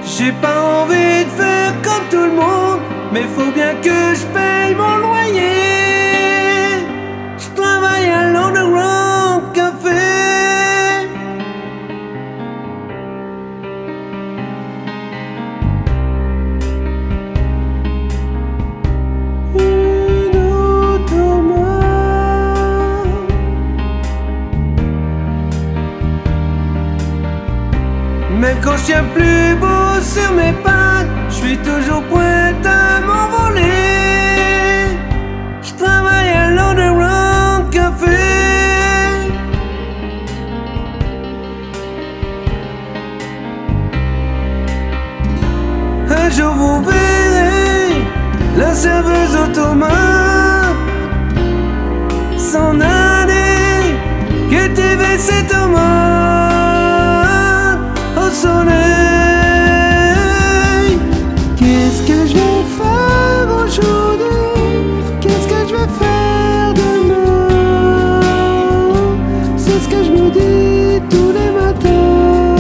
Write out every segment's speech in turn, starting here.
J'ai pas envie de faire comme tout le monde, mais faut bien que je paye mon loyer. Je travaille à l'Underground Café. Même quand je tiens plus beau sur mes pattes, je suis toujours prête à m'envoler. Je travaille à l'Underground Café. Un jour vous verrez la serveuse automate s'en aller, que TV c'est Thomas au soleil. Qu'est-ce que je vais faire aujourd'hui? Qu'est-ce que je vais faire demain? C'est ce que je me dis tous les matins.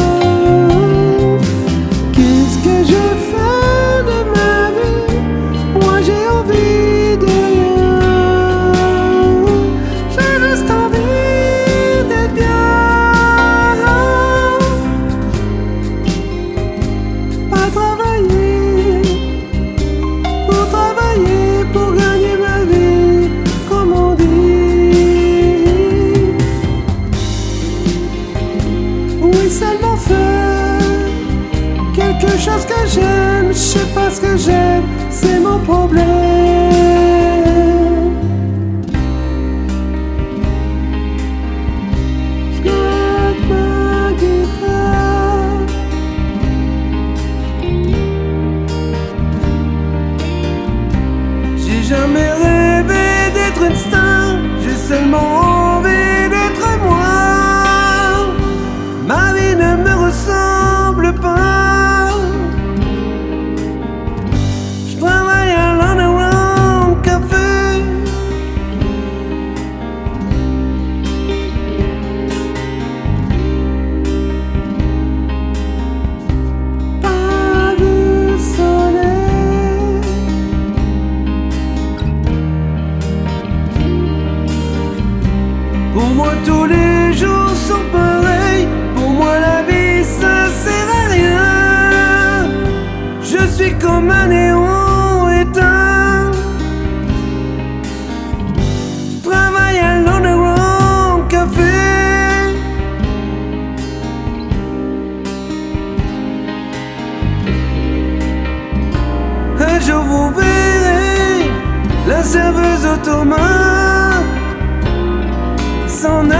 Qu'est-ce que je vais faire de ma vie? Moi j'ai envie de rien. J'ai juste envie d'être bien. Pour gagner ma vie, comme on dit. Oui, seulement faire quelque chose que j'aime. Je sais pas ce que j'aime, c'est mon problème. Je gratte ma guitare. J'ai jamais rêvé d'être une star, j'ai seulement envie d'être moi. Ma vie ne me ressemble pas. Je travaille à l'Underground Café. Pas de soleil. Pour moi tous les jours sont pareils. Pour moi la vie ça sert à rien. Je suis comme un néon éteint. Je travaille à l'Underground Café. Un jour vous verrez la serveuse automate s'en